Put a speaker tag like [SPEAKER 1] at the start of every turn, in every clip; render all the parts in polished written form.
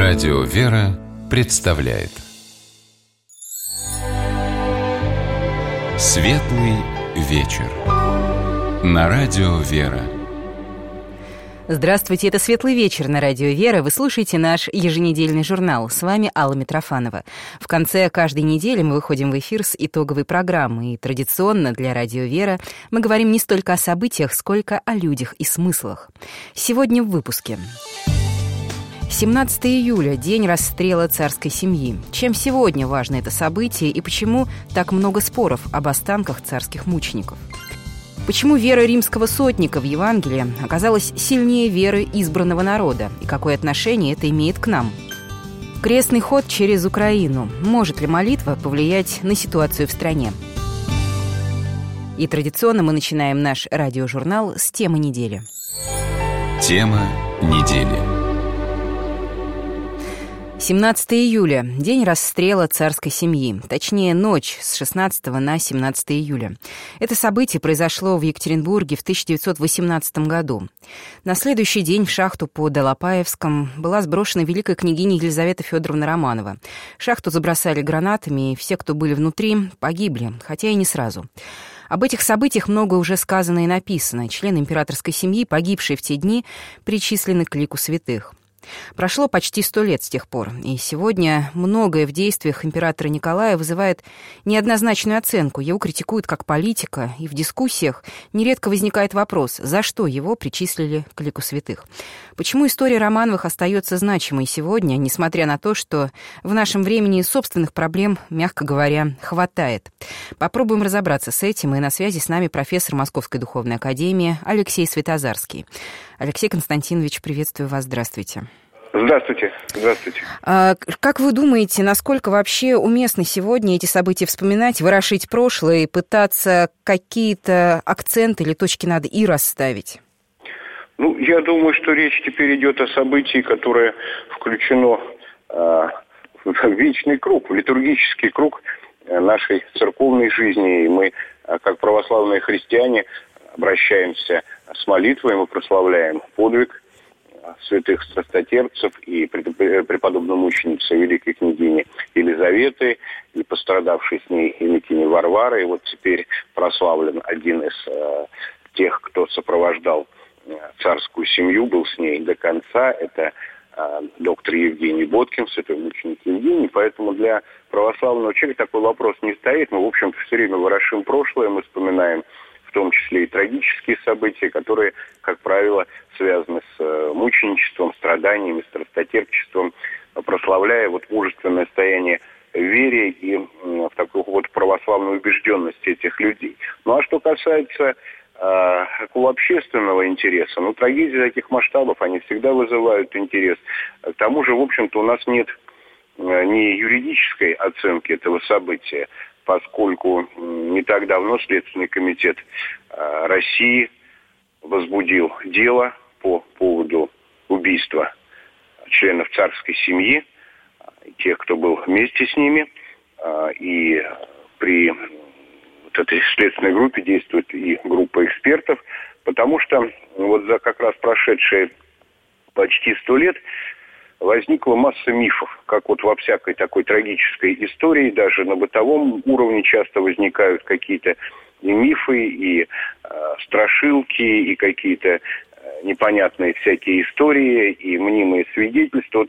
[SPEAKER 1] Радио «Вера» представляет Светлый вечер на Радио «Вера».
[SPEAKER 2] Здравствуйте, это «Светлый вечер» на Радио «Вера». Вы слушаете наш еженедельный журнал. С вами Алла Митрофанова. В конце каждой недели мы выходим в эфир с итоговой программы. И традиционно для Радио «Вера мы говорим не столько о событиях, сколько о людях и смыслах. Сегодня в выпуске. 17 июля – день расстрела царской семьи. Чем сегодня важно это событие и почему так много споров об останках царских мучеников? Почему вера римского сотника в Евангелие оказалась сильнее веры избранного народа? И какое отношение это имеет к нам? Крестный ход через Украину. Может ли молитва повлиять на ситуацию в стране? И традиционно мы начинаем наш радиожурнал с темы недели.
[SPEAKER 1] Тема недели.
[SPEAKER 2] 17 июля – день расстрела царской семьи, точнее, ночь с 16 на 17 июля. Это событие произошло в Екатеринбурге в 1918 году. На следующий день в шахту под Алапаевском была сброшена великая княгиня Елизавета Федоровна Романова. Шахту забросали гранатами, и все, кто были внутри, погибли, хотя и не сразу. Об этих событиях много уже сказано и написано. Члены императорской семьи, погибшие в те дни, причислены к лику святых. Прошло почти 100 лет с тех пор, и сегодня многое в действиях императора Николая вызывает неоднозначную оценку. Его критикуют как политика, и в дискуссиях нередко возникает вопрос, за что его причислили к лику святых. Почему история Романовых остается значимой сегодня, несмотря на то, что в нашем времени собственных проблем, мягко говоря, хватает? Попробуем разобраться с этим, и на связи с нами профессор Московской духовной академии Алексей Святозарский. Алексей Константинович, приветствую вас, здравствуйте.
[SPEAKER 3] Здравствуйте. Здравствуйте.
[SPEAKER 2] Как вы думаете, насколько вообще уместно сегодня эти события вспоминать, ворошить прошлое и пытаться какие-то акценты или точки над «и» расставить?
[SPEAKER 3] Я думаю, что речь теперь идет о событии, которое включено в вечный круг, в литургический круг нашей церковной жизни. И мы, как православные христиане, обращаемся с молитвой, мы прославляем подвиг святых страстотерпцев и преподобномученицы великой княгини Елизаветы и пострадавшей с ней инокини Варвары. И вот теперь прославлен один из тех, кто сопровождал царскую семью, был с ней до конца. Это доктор Евгений Боткин, святой мученик Евгений. Поэтому для православного человека такой вопрос не стоит. Мы, в общем-то, все время ворошим прошлое, мы вспоминаем в том числе и трагические события, которые, как правило, связаны с мученичеством, страданиями, страстотерпчеством, прославляя мужественное состояние в вере и в такую православную убежденность этих людей. А что касается такого общественного интереса, трагедии таких масштабов, они всегда вызывают интерес. К тому же, в общем-то, у нас нет ни юридической оценки этого события, поскольку не так давно Следственный комитет России возбудил дело по поводу убийства членов царской семьи, тех, кто был вместе с ними. И при этой следственной группе действует и группа экспертов, потому что за как раз прошедшие почти 100 лет возникла масса мифов, как во всякой такой трагической истории, даже на бытовом уровне часто возникают какие-то и мифы, и страшилки, и какие-то непонятные всякие истории, и мнимые свидетельства.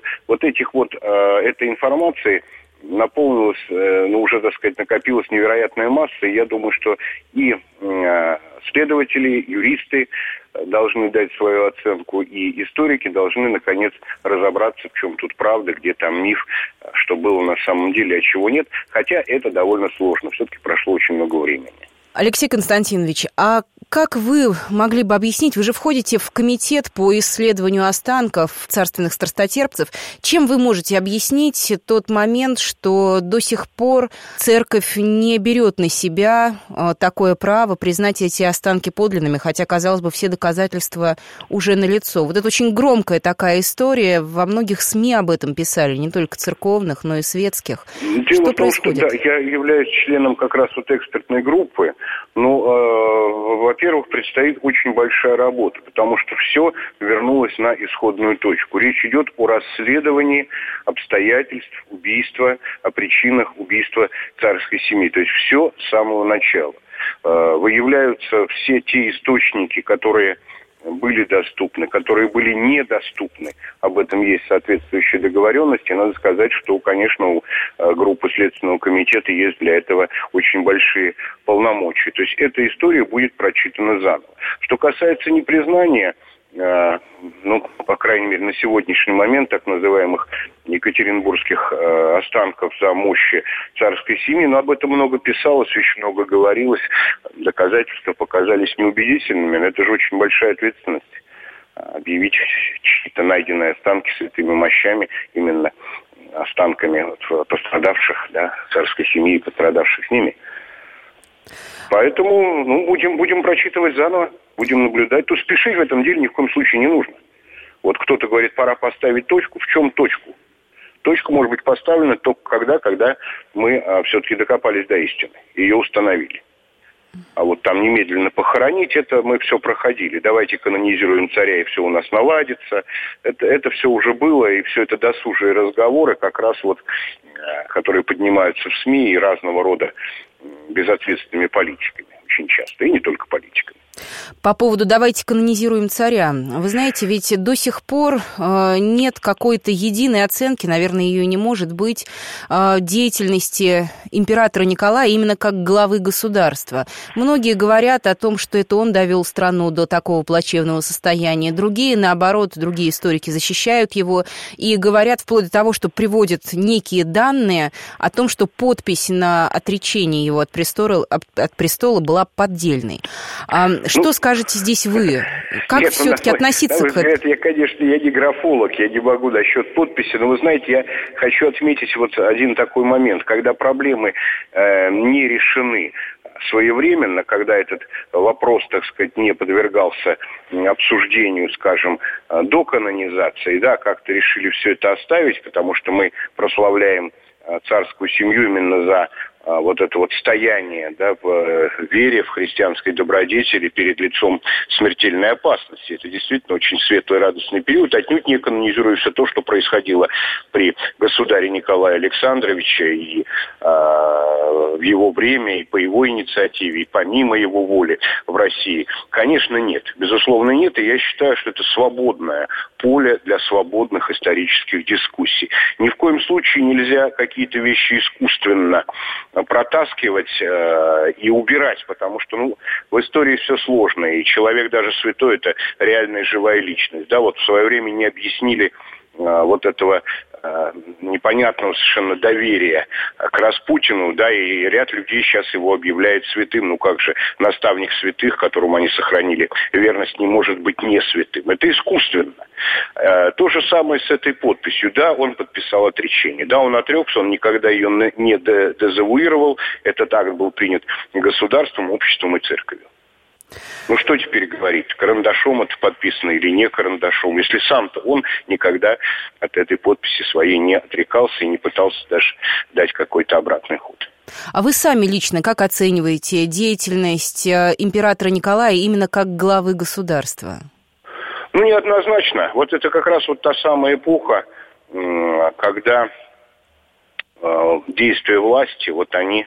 [SPEAKER 3] Этой информации наполнилась, уже, накопилась невероятная масса, и я думаю, что и следователи, юристы должны дать свою оценку, и историки должны, наконец, разобраться, в чем тут правда, где там миф, что было на самом деле, а чего нет. Хотя это довольно сложно. Все-таки прошло очень много времени.
[SPEAKER 2] Алексей Константинович, а как вы могли бы объяснить, вы же входите в комитет по исследованию останков царственных страстотерпцев, чем вы можете объяснить тот момент, что до сих пор церковь не берет на себя такое право признать эти останки подлинными, хотя, казалось бы, все доказательства уже налицо? Это очень громкая такая история, во многих СМИ об этом писали, не только церковных, но и светских. Что происходит?
[SPEAKER 3] Я являюсь членом как раз экспертной группы. Во-первых, во-первых, предстоит очень большая работа, потому что все вернулось на исходную точку. Речь идет о расследовании обстоятельств убийства, о причинах убийства царской семьи. То есть все с самого начала. Выявляются все те источники, которые были доступны, которые были недоступны. Об этом есть соответствующие договоренности. Надо сказать, что, конечно, у группы Следственного комитета есть для этого очень большие полномочия. То есть эта история будет прочитана заново. Что касается непризнания, по крайней мере, на сегодняшний момент так называемых екатеринбургских останков за мощи царской семьи, но об этом много писалось, очень много говорилось, доказательства показались неубедительными, но это же очень большая ответственность объявить чьи-то найденные останки святыми мощами, именно останками пострадавших, царской семьи и пострадавших с ними. Поэтому будем прочитывать заново, будем наблюдать. Тут спешить в этом деле ни в коем случае не нужно. Вот кто-то говорит, пора поставить точку. В чем точку? Точка может быть поставлена только когда мы все-таки докопались до истины, ее установили. А вот там немедленно похоронить, это мы все проходили. Давайте канонизируем царя, и все у нас наладится. Это все уже было, и все это досужие разговоры, как раз которые поднимаются в СМИ и разного рода безответственными политиками. Очень часто, и не только политиками.
[SPEAKER 2] По поводу «давайте канонизируем царя». Вы знаете, ведь до сих пор нет какой-то единой оценки, наверное, ее не может быть, деятельности императора Николая именно как главы государства. Многие говорят о том, что это он довел страну до такого плачевного состояния. Другие, наоборот, другие историки защищают его и говорят вплоть до того, что приводят некие данные о том, что подпись на отречение его от престола была поддельной. Что скажете здесь вы? Как все-таки относиться к этому?
[SPEAKER 3] Я не графолог, я не могу насчет подписи, но вы знаете, я хочу отметить один такой момент, когда проблемы не решены своевременно, когда этот вопрос, так сказать, не подвергался обсуждению, скажем, до канонизации, как-то решили все это оставить, потому что мы прославляем царскую семью именно за это стояние в вере, в христианской добродетели перед лицом смертельной опасности. Это действительно очень светлый, радостный период. Отнюдь не канонизируя все то, что происходило при государе Николае Александровиче и в его время, и по его инициативе, и помимо его воли в России. Конечно, нет. Безусловно, нет. И я считаю, что это свободное поле для свободных исторических дискуссий. Ни в коем случае нельзя какие-то вещи искусственно протаскивать и убирать, потому что в истории все сложно, и человек даже святой – это реальная живая личность. В свое время не объяснили этого непонятного совершенно доверия к Распутину, и ряд людей сейчас его объявляет святым. Как же наставник святых, которому они сохранили верность, не может быть не святым? Это искусственно. То же самое с этой подписью. Он подписал отречение. Он отрекся, он никогда ее не дезавуировал. Этот акт был принят государством, обществом и церковью. Что теперь говорить? Карандашом это подписано или не карандашом? Если сам-то он никогда от этой подписи своей не отрекался и не пытался даже дать какой-то обратный ход.
[SPEAKER 2] А вы сами лично как оцениваете деятельность императора Николая именно как главы государства?
[SPEAKER 3] Неоднозначно. Это как раз та самая эпоха, когда действия власти, они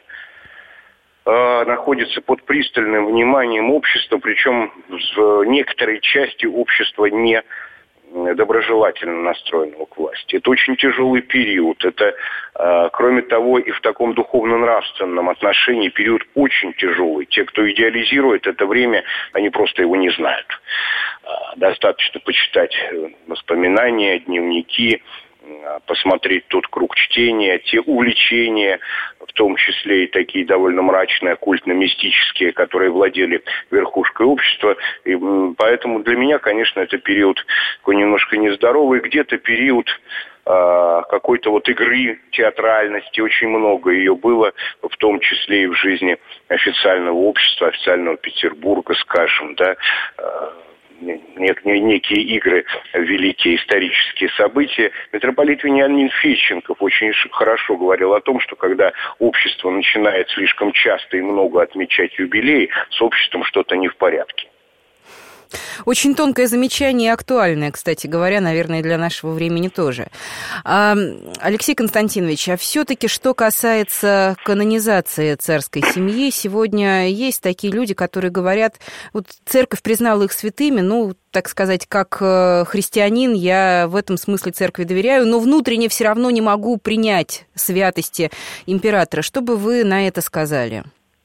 [SPEAKER 3] находится под пристальным вниманием общества, причем в некоторой части общества не доброжелательно настроенного к власти. Это очень тяжелый период. Это, кроме того, и в таком духовно-нравственном отношении период очень тяжелый. Те, кто идеализирует это время, они просто его не знают. Достаточно почитать воспоминания, дневники, посмотреть тот круг чтения, те увлечения, в том числе и такие довольно мрачные, оккультно-мистические, которые владели верхушкой общества. И поэтому для меня, конечно, это период такой немножко нездоровый, где-то период какой-то игры, театральности, очень много ее было, в том числе и в жизни официального общества, официального Петербурга, скажем, некие игры, великие исторические события. Митрополит Вениамин Федченков очень хорошо говорил о том, что когда общество начинает слишком часто и много отмечать юбилеи, с обществом что-то не в порядке.
[SPEAKER 2] Очень тонкое замечание и актуальное, кстати говоря, наверное, для нашего времени тоже. Алексей Константинович, а все-таки, что касается канонизации царской семьи, сегодня есть такие люди, которые говорят, вот церковь признала их святыми, так сказать, как христианин, я в этом смысле церкви доверяю, но внутренне все равно не могу принять святости императора. Что бы вы на это сказали?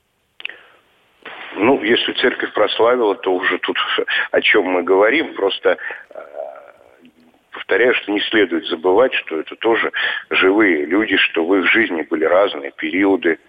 [SPEAKER 3] Если церковь прославила, то уже тут о чем мы говорим. Просто повторяю, что не следует забывать, что это тоже живые люди, что в их жизни были разные периоды,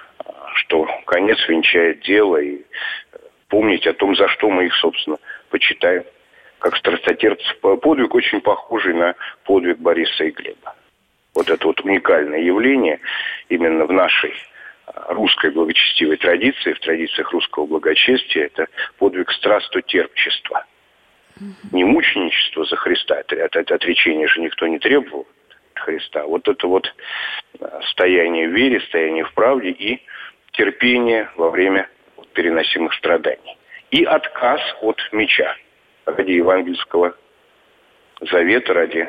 [SPEAKER 3] что конец венчает дело, и помнить о том, за что мы их, собственно, почитаем. Как страстотерцев, подвиг очень похожий на подвиг Бориса и Глеба. Вот это вот уникальное явление именно в нашей русской благочестивой традиции, в традициях русского благочестия, это подвиг страстотерпчества. Не мученичество за Христа, это отречение же никто не требовал от Христа. Вот это вот стояние в вере, стояние в правде и терпение во время переносимых страданий. И отказ от меча ради евангельского завета, ради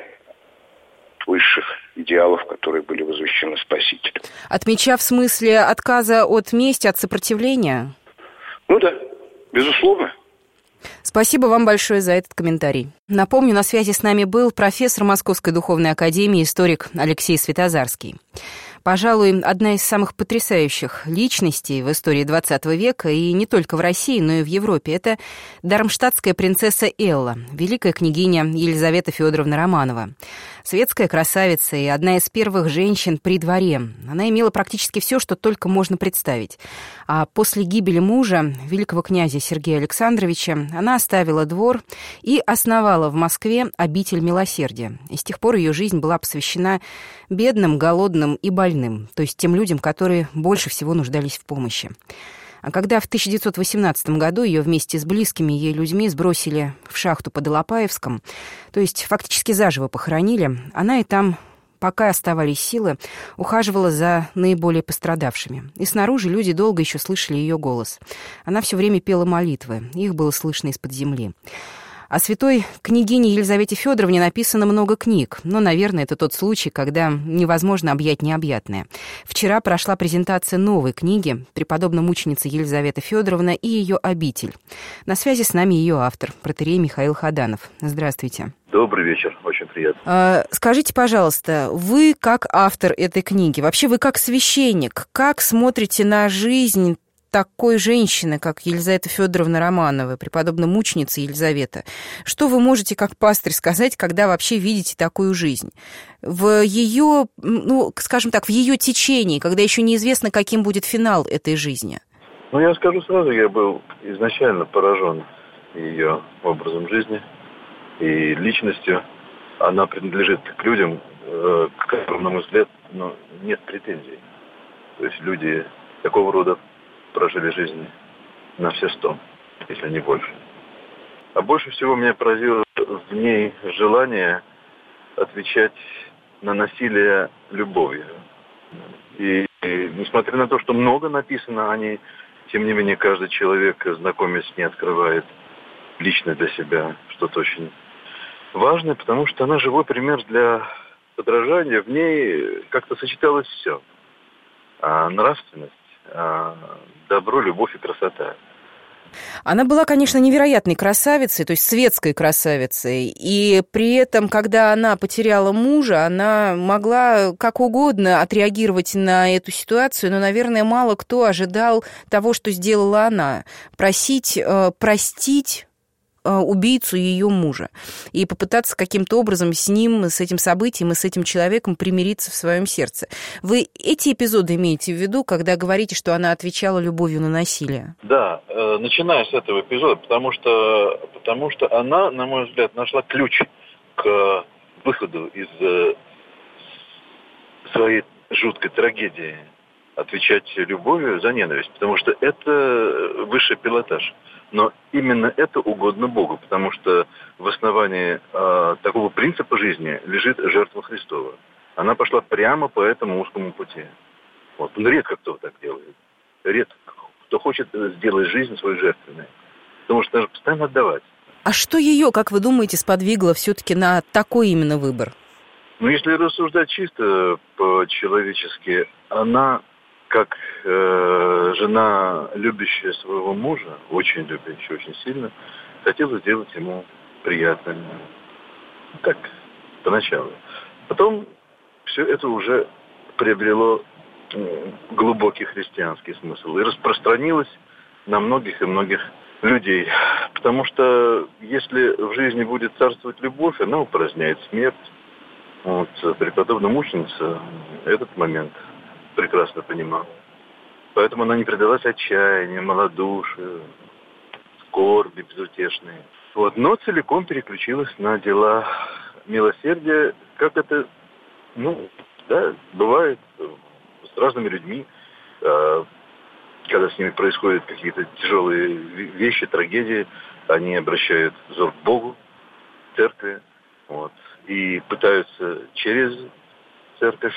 [SPEAKER 3] высших идеалов, которые были возвещены Спасителем.
[SPEAKER 2] От меча в смысле отказа от мести, от сопротивления?
[SPEAKER 3] Да, безусловно.
[SPEAKER 2] Спасибо вам большое за этот комментарий. Напомню, на связи с нами был профессор Московской духовной академии, историк Алексей Светозарский. Пожалуй, одна из самых потрясающих личностей в истории XX века, и не только в России, но и в Европе, это дармштадтская принцесса Элла, великая княгиня Елизавета Федоровна Романова. Светская красавица и одна из первых женщин при дворе. Она имела практически все, что только можно представить. А после гибели мужа, великого князя Сергея Александровича, она оставила двор и основала в Москве обитель милосердия. И с тех пор ее жизнь была посвящена бедным, голодным и больным, то есть тем людям, которые больше всего нуждались в помощи. А когда в 1918 году ее вместе с близкими ей людьми сбросили в шахту под Алапаевском, то есть фактически заживо похоронили, она и там, пока оставались силы, ухаживала за наиболее пострадавшими. И снаружи люди долго еще слышали ее голос. Она все время пела молитвы, их было слышно из-под земли. О святой княгине Елизавете Федоровне написано много книг, но, наверное, это тот случай, когда невозможно объять необъятное. Вчера прошла презентация новой книги «Преподобная мученица Елизавета Федоровна и ее обитель». На связи с нами ее автор, протоиерей Михаил Хаданов. Здравствуйте.
[SPEAKER 4] Добрый вечер, очень приятно.
[SPEAKER 2] Скажите, пожалуйста, вы как автор этой книги, вообще вы как священник, как смотрите на жизнь такой женщины, как Елизавета Федоровна Романова, преподобная мученица Елизавета? Что вы можете как пастырь сказать, когда вообще видите такую жизнь? В ее, скажем так, в ее течении, когда еще неизвестно, каким будет финал этой жизни.
[SPEAKER 4] Я скажу сразу, я был изначально поражен ее образом жизни и личностью. Она принадлежит к людям, к которым, на мой взгляд, нет претензий. То есть люди такого рода прожили жизнь на все 100, если не больше. А больше всего меня поразило в ней желание отвечать на насилие любовью. И несмотря на то, что много написано о ней, тем не менее каждый человек, знакомясь с ней, открывает лично для себя что-то очень важное, потому что она живой пример для подражания. В ней как-то сочеталось все. Нравственность, добро, любовь и красота.
[SPEAKER 2] Она была, конечно, невероятной красавицей, то есть светской красавицей, и при этом, когда она потеряла мужа, она могла как угодно отреагировать на эту ситуацию, но, наверное, мало кто ожидал того, что сделала она. Простить убийцу ее мужа и попытаться каким-то образом с ним, с этим событием и с этим человеком примириться в своем сердце. Вы эти эпизоды имеете в виду, когда говорите, что она отвечала любовью на насилие?
[SPEAKER 4] Да, начиная с этого эпизода, потому что она, на мой взгляд, нашла ключ к выходу из своей жуткой трагедии, отвечать любовью за ненависть, потому что это высший пилотаж. Но именно это угодно Богу, потому что в основании такого принципа жизни лежит жертва Христова. Она пошла прямо по этому узкому пути. Вот. Но редко кто так делает. Редко кто хочет сделать жизнь свою жертвенной. Потому что нужно постоянно отдавать.
[SPEAKER 2] А что ее, как вы думаете, сподвигло все-таки на такой именно выбор?
[SPEAKER 4] Ну, если рассуждать чисто по-человечески, она, как жена, любящая своего мужа, очень любящая, очень сильно, хотела сделать ему приятным. Так, поначалу. Потом все это уже приобрело глубокий христианский смысл и распространилось на многих и многих людей. Потому что если в жизни будет царствовать любовь, она упраздняет смерть. Вот, преподобная мученица этот момент прекрасно понимала. Поэтому она не предалась отчаянию, малодушию, скорби безутешной. Вот, но целиком переключилась на дела милосердия, как это, бывает с разными людьми, когда с ними происходят какие-то тяжелые вещи, трагедии, они обращают взор к Богу, к церкви, вот, и пытаются через церковь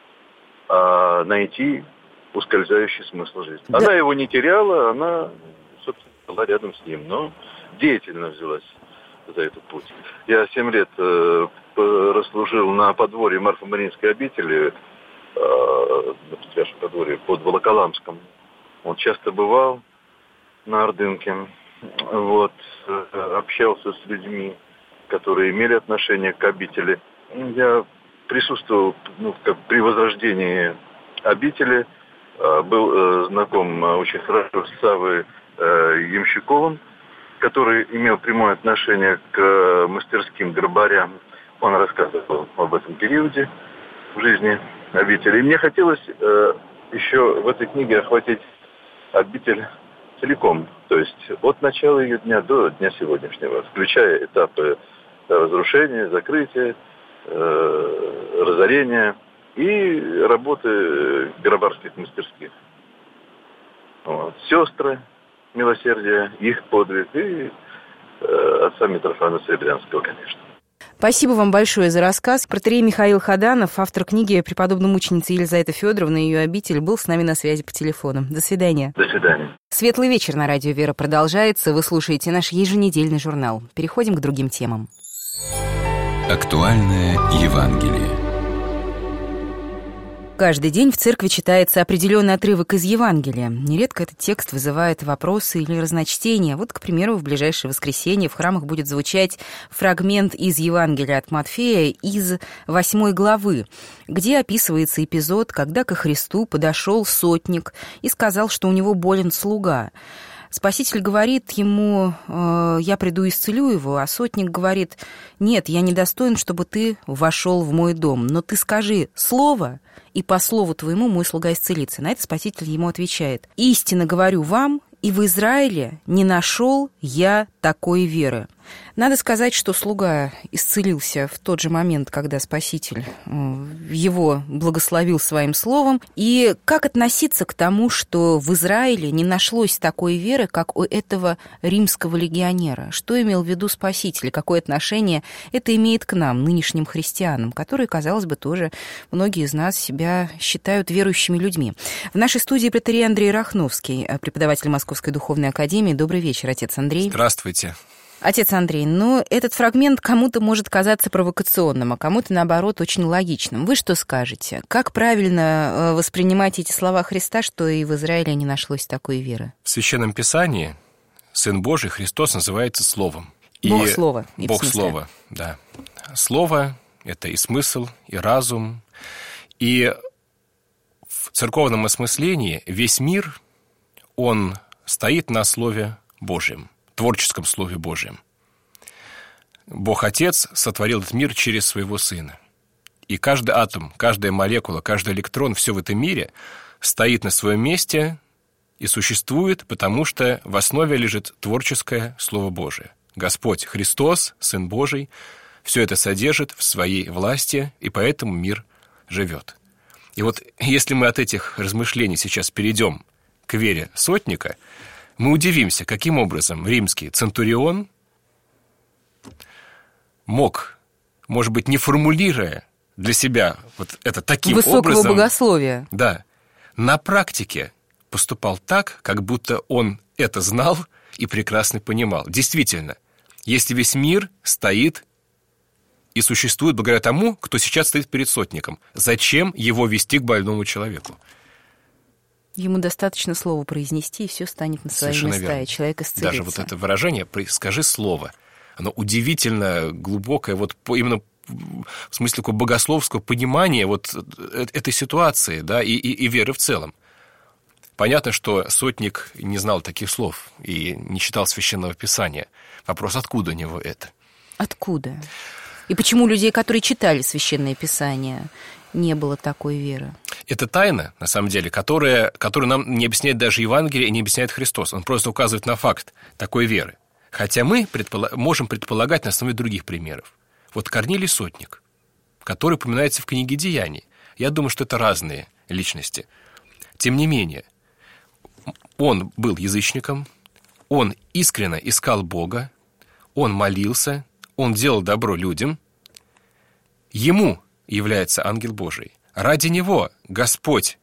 [SPEAKER 4] найти ускользающий смысл жизни. Да. Она его не теряла, она, собственно, была рядом с ним, но деятельно взялась за этот путь. Я 7 лет расслужил на подворье Марфо-Мариинской обители, на Патриаршем подворье, под Волоколамском. Он часто бывал на Ордынке, вот, общался с людьми, которые имели отношение к обители. Я присутствовал при возрождении обители, был знаком очень хорошо с Саввой Ямщиковым, который имел прямое отношение к мастерским гробарям. Он рассказывал об этом периоде в жизни обители. И мне хотелось еще в этой книге охватить обитель целиком, то есть от начала ее дня до дня сегодняшнего, включая этапы разрушения, закрытия, разорения и работы гробарских мастерских. Вот. Сестры милосердия, их подвиг и отца Митрофана Серебрянского, конечно.
[SPEAKER 2] Спасибо вам большое за рассказ. Протоиерей Михаил Хаданов, автор книги «Преподобная мученица Елизавета Федоровна и ее обитель», был с нами на связи по телефону. До свидания.
[SPEAKER 4] До свидания.
[SPEAKER 2] Светлый вечер на радио «Вера» продолжается. Вы слушаете наш еженедельный журнал. Переходим к другим темам.
[SPEAKER 1] Актуальное Евангелие.
[SPEAKER 2] Каждый день в церкви читается определенный отрывок из Евангелия. Нередко этот текст вызывает вопросы или разночтения. Вот, к примеру, в ближайшее воскресенье в храмах будет звучать фрагмент из Евангелия от Матфея из 8 главы, где описывается эпизод, когда ко Христу подошел сотник и сказал, что у него болен слуга. Спаситель говорит ему: «Я приду и исцелю его», а сотник говорит: «Нет, я недостоин, чтобы ты вошел в мой дом, но ты скажи слово, и по слову твоему мой слуга исцелится». На это Спаситель ему отвечает: «Истинно говорю вам, и в Израиле не нашел я такой веры». Надо сказать, что слуга исцелился в тот же момент, когда Спаситель его благословил своим словом. И как относиться к тому, что в Израиле не нашлось такой веры, как у этого римского легионера? Что имел в виду Спаситель? Какое отношение это имеет к нам, нынешним христианам, которые, казалось бы, тоже многие из нас себя считают верующими людьми? В нашей студии протоиерей Андрей Рахновский, преподаватель Московской духовной академии. Добрый вечер, отец Андрей.
[SPEAKER 5] Здравствуйте.
[SPEAKER 2] Отец Андрей, этот фрагмент кому-то может казаться провокационным, а кому-то, наоборот, очень логичным. Вы что скажете? Как правильно воспринимать эти слова Христа, что и в Израиле не нашлось такой веры?
[SPEAKER 5] В Священном Писании Сын Божий, Христос, называется Словом.
[SPEAKER 2] Бог Слово.
[SPEAKER 5] Бог Слово, да. Слово — это и смысл, и разум. И в церковном осмыслении весь мир, он стоит на Слове Божьем, творческом Слове Божьем. Бог Отец сотворил этот мир через Своего Сына. И каждый атом, каждая молекула, каждый электрон, все в этом мире стоит на своем месте и существует, потому что в основе лежит творческое Слово Божие. Господь Христос, Сын Божий, все это содержит в своей власти, и поэтому мир живет. И вот если мы от этих размышлений сейчас перейдем к вере сотника, мы удивимся, каким образом римский центурион мог, может быть, не формулируя для себя вот это таким
[SPEAKER 2] высокого
[SPEAKER 5] образом...
[SPEAKER 2] богословия.
[SPEAKER 5] Да, на практике поступал так, как будто он это знал и прекрасно понимал. Действительно, если весь мир стоит и существует благодаря тому, кто сейчас стоит перед сотником, зачем его вести к больному человеку?
[SPEAKER 2] Ему достаточно слова произнести, и все станет на свои
[SPEAKER 5] Совершенно
[SPEAKER 2] места,
[SPEAKER 5] верно.
[SPEAKER 2] и человек исцелится.
[SPEAKER 5] Даже вот это выражение «скажи слово», оно удивительно глубокое, вот именно в смысле такого богословского понимания вот этой ситуации, да, и веры в целом. Понятно, что сотник не знал таких слов и не читал Священного Писания. Вопрос, откуда у него это?
[SPEAKER 2] Откуда? И почему у людей, которые читали Священное Писание, не было такой веры?
[SPEAKER 5] Это тайна, на самом деле, которую нам не объясняет даже Евангелие и не объясняет Христос. Он просто указывает на факт такой веры. Хотя мы можем предполагать на основе других примеров. Вот Корнилий Сотник, который упоминается в книге «Деяний». Я думаю, что это разные личности. Тем не менее, он был язычником, он искренне искал Бога, он молился, он делал добро людям. Ему является ангел Божий. Ради него Господь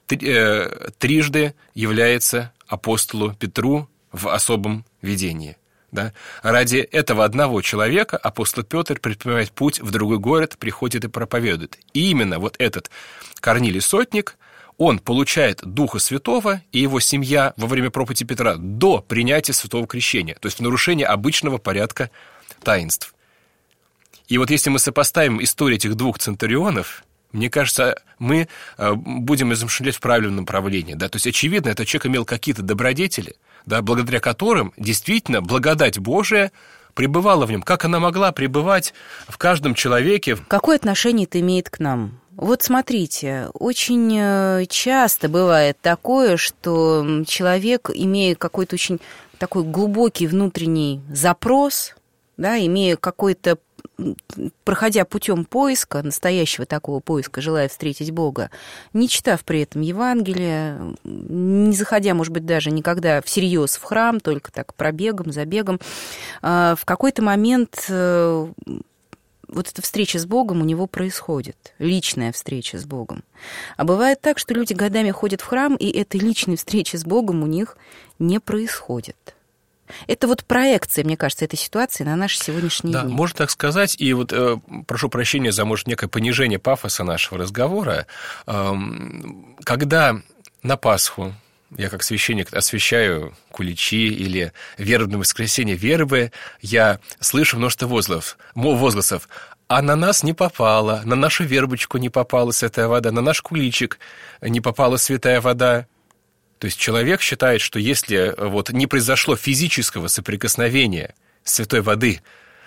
[SPEAKER 5] трижды является апостолу Петру в особом видении. Да? Ради этого одного человека апостол Петр предпринимает путь в другой город, приходит и проповедует. И именно вот этот Корнилий Сотник, он получает Духа Святого, и его семья во время проповеди Петра до принятия Святого Крещения, то есть в нарушение обычного порядка таинств. И вот если мы сопоставим историю этих двух центурионов, мне кажется, мы будем измышлять в правильном направлении. Да? То есть, очевидно, этот человек имел какие-то добродетели, да, благодаря которым действительно благодать Божия пребывала в нем. Как она могла пребывать в каждом человеке?
[SPEAKER 2] Какое отношение это имеет к нам? Вот смотрите, очень часто бывает такое, что человек, имея какой-то очень такой глубокий внутренний запрос, да, имея какой-то, проходя путем поиска, настоящего такого поиска, желая встретить Бога, не читав при этом Евангелие, не заходя, может быть, даже никогда всерьез в храм, только так пробегом, забегом, в какой-то момент вот эта встреча с Богом у него происходит, личная встреча с Богом. А бывает так, что люди годами ходят в храм, и этой личной встречи с Богом у них не происходит. Это вот проекция, мне кажется, этой ситуации на наши сегодняшние дни.
[SPEAKER 5] Да, можно так сказать. И вот прошу прощения за, может, некое понижение пафоса нашего разговора. Когда на Пасху я как священник освящаю куличи или вербное воскресенье вербы, я слышу множество возгласов. А на нас не попало, на нашу вербочку не попала святая вода, на наш куличик не попала святая вода. То есть человек считает, что если вот не произошло физического соприкосновения святой воды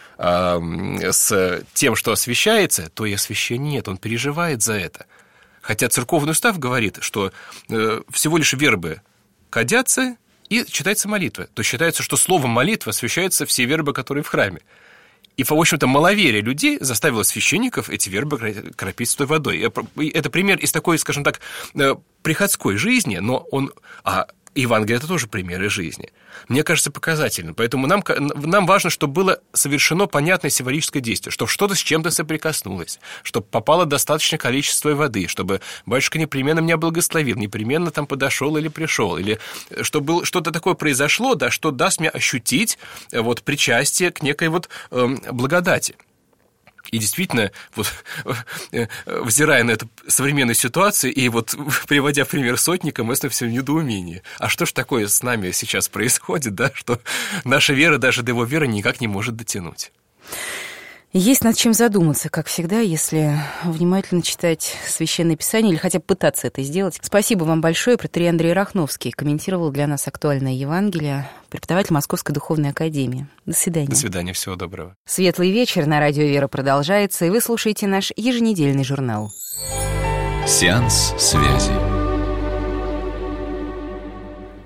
[SPEAKER 5] с тем, что освящается, то и освящения нет, он переживает за это. Хотя церковный устав говорит, что всего лишь вербы кадятся и читается молитва. То считается, что словом молитва освящаются все вербы, которые в храме. И, в общем-то, маловерие людей заставило священников эти вербы кропить святой водой. Это пример из такой, скажем так, приходской жизни, но он... Евангелие – это тоже примеры жизни. Мне кажется, показательно. Поэтому нам важно, чтобы было совершено понятное символическое действие, чтобы что-то с чем-то соприкоснулось, чтобы попало достаточное количество воды, чтобы батюшка непременно меня благословил, непременно там подошел или пришел, или чтобы что-то такое произошло, да, что даст мне ощутить вот, причастие к некой вот, благодати. И действительно, вот, взирая на эту современную ситуацию и вот приводя в пример Сотника, мы становимся в недоумении. А что ж такое с нами сейчас происходит, да, что наша вера даже до его веры никак не может дотянуть?
[SPEAKER 2] Есть над чем задуматься, как всегда, если внимательно читать Священное Писание или хотя бы пытаться это сделать. Спасибо вам большое. Протоиерей Андрей Рахновский комментировал для нас актуальное Евангелие, преподаватель Московской Духовной Академии. До свидания.
[SPEAKER 5] До свидания, всего доброго.
[SPEAKER 2] Светлый вечер на радио «Вера» продолжается, и вы слушаете наш еженедельный журнал.
[SPEAKER 1] Сеанс связи.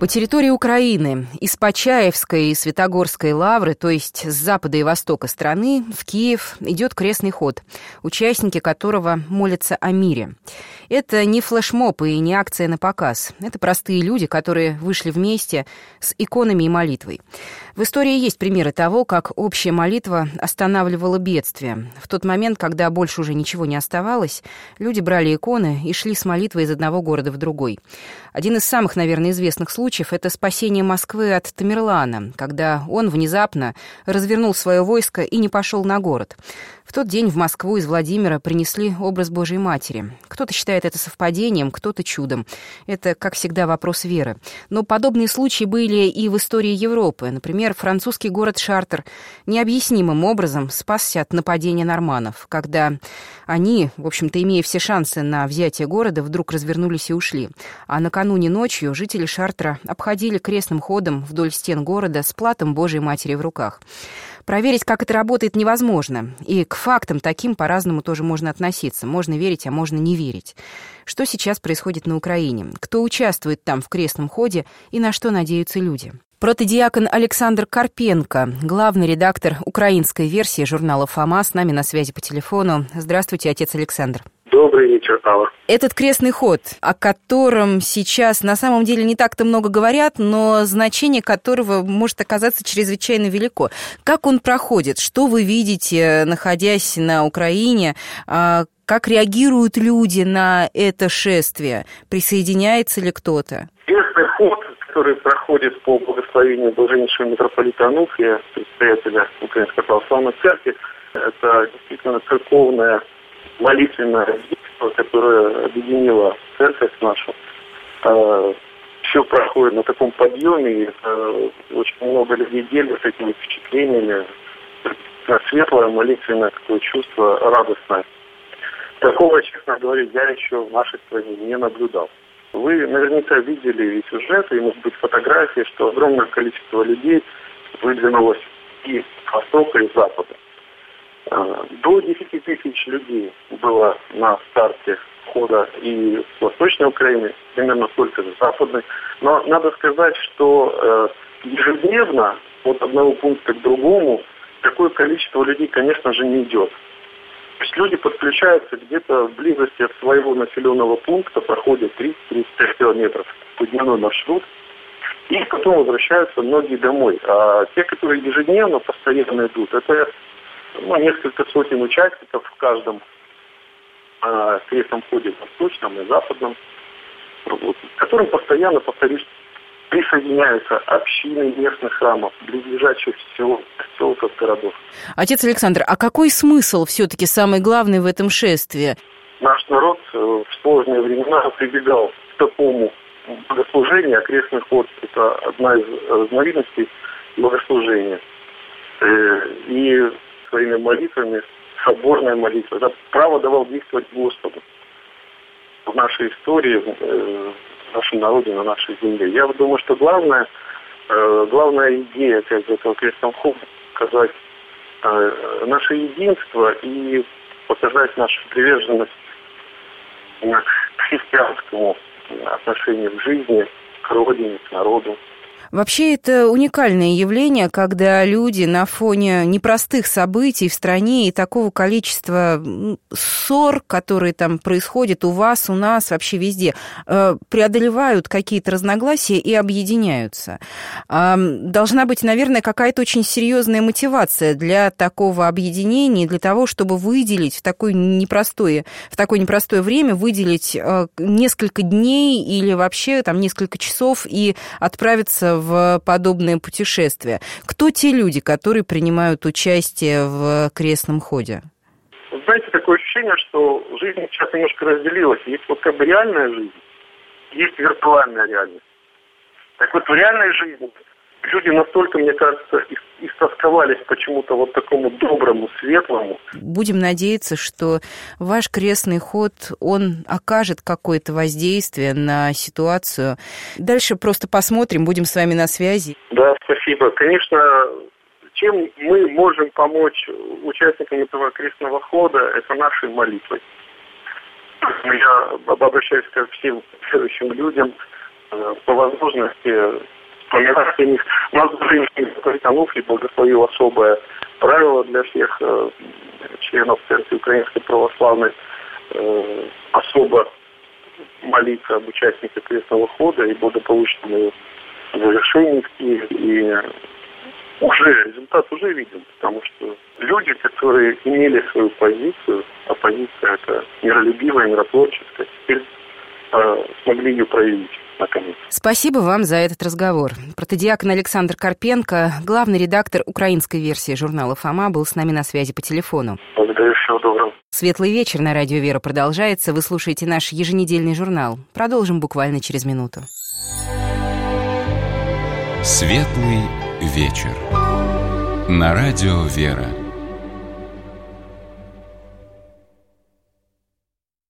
[SPEAKER 2] По территории Украины из Почаевской и Святогорской лавры, то есть с запада и востока страны, в Киев идет крестный ход, участники которого молятся о мире. Это не флешмоб и не акция на показ. Это простые люди, которые вышли вместе с иконами и молитвой. В истории есть примеры того, как общая молитва останавливала бедствие. В тот момент, когда больше уже ничего не оставалось, люди брали иконы и шли с молитвой из одного города в другой. Один из самых, наверное, известных случаев – это спасение Москвы от Тамерлана, когда он внезапно развернул свое войско и не пошел на город. В тот день в Москву из Владимира принесли образ Божией Матери. Кто-то считает это совпадением, кто-то чудом. Это, как всегда, вопрос веры. Но подобные случаи были и в истории Европы. Например, французский город Шартер необъяснимым образом спасся от нападения норманнов, когда они, в общем-то, имея все шансы на взятие города, вдруг развернулись и ушли. А накануне ночью жители Шартера обходили крестным ходом вдоль стен города с платом Божией Матери в руках. Проверить, как это работает, невозможно. И к фактам таким по-разному тоже можно относиться. Можно верить, а можно не верить. Что сейчас происходит на Украине? Кто участвует там в крестном ходе и на что надеются люди? Протодиакон Александр Карпенко, главный редактор украинской версии журнала «Фома», с нами на связи по телефону. Здравствуйте, отец Александр.
[SPEAKER 6] Добрый вечер, Алла.
[SPEAKER 2] Этот крестный ход, о котором сейчас на самом деле не так-то много говорят, но значение которого может оказаться чрезвычайно велико. Как он проходит? Что вы видите, находясь на Украине? Как реагируют люди на это шествие? Присоединяется ли кто-то?
[SPEAKER 6] Крестный ход, который проходит по благословению блаженнейшего митрополита Ануфрия, предстоятеля Украинской Православной Церкви, это действительно церковная молитвенное действие, которое объединило церковь нашу. Все проходит на таком подъеме, и очень много людей делятся этими впечатлениями. Светлое, молитвенное такое чувство, радостное. Такого, честно говоря, я еще в нашей стране не наблюдал. Вы наверняка видели и сюжеты, и, может быть, фотографии, что огромное количество людей выдвинулось и с востока, и с запада. До 10 тысяч людей было на старте хода и с Восточной Украины, примерно столько же с Западной. Но надо сказать, что ежедневно от одного пункта к другому такое количество людей, конечно же, не идет. То есть люди подключаются где-то в близости от своего населенного пункта, проходят 30-35 километров по дневной маршрут, и потом возвращаются многие домой. А те, которые ежедневно, постоянно идут, это несколько сотен участников в каждом крестном ходе, восточном и западном, которым постоянно, повторюсь, присоединяются общины местных храмов, близлежащих поселков, городов.
[SPEAKER 2] Отец Александр, а какой смысл все-таки самый главный в этом шествии?
[SPEAKER 6] Наш народ в сложные времена прибегал к такому богослужению, а крестный ход – это одна из разновидностей богослужения. И своими молитвами, соборная молитва, это право давал действовать Господу в нашей истории, в нашем народе, на нашей земле. Я думаю, что главная идея этого крестного хода – показать наше единство и показать нашу приверженность к христианскому отношению к жизни, к родине, к народу.
[SPEAKER 2] Вообще, это уникальное явление, когда люди на фоне непростых событий в стране и такого количества ссор, которые там происходят у вас, у нас, вообще везде, преодолевают какие-то разногласия и объединяются. Должна быть, наверное, какая-то очень серьезная мотивация для такого объединения, для того, чтобы выделить в такое непростое время, выделить несколько дней или вообще там несколько часов и отправиться в подобное путешествие. Кто те люди, которые принимают участие в крестном ходе?
[SPEAKER 6] Знаете, такое ощущение, что жизнь сейчас немножко разделилась. Есть вот как бы реальная жизнь, есть виртуальная реальность. Так вот, в реальной жизни люди настолько, мне кажется, истосковались почему-то вот такому доброму, светлому.
[SPEAKER 2] Будем надеяться, что ваш крестный ход, он окажет какое-то воздействие на ситуацию. Дальше просто посмотрим, будем с вами на связи.
[SPEAKER 6] Да, спасибо. Конечно, чем мы можем помочь участникам этого крестного хода, это нашей молитвой. Я обращаюсь ко всем верующим людям по возможности вспоминать о них. У нас Божественный митрополит Ануфрий благословил особое правило для всех членов Церкви Украинской Православной особо молиться об участниках крестного хода и благополучному завершению в Киеве. И результат уже виден, потому что люди, которые имели свою позицию, а позиция это миролюбивая, миротворческая, теперь смогли ее проявить. Наконец.
[SPEAKER 2] Спасибо вам за этот разговор. Протодиакон Александр Карпенко, главный редактор украинской версии журнала «Фома», был с нами на связи по телефону.
[SPEAKER 6] Благодарю, всего доброго.
[SPEAKER 2] Светлый вечер на радио «Вера» продолжается. Вы слушаете наш еженедельный журнал. Продолжим буквально через минуту.
[SPEAKER 1] Светлый вечер на радио «Вера».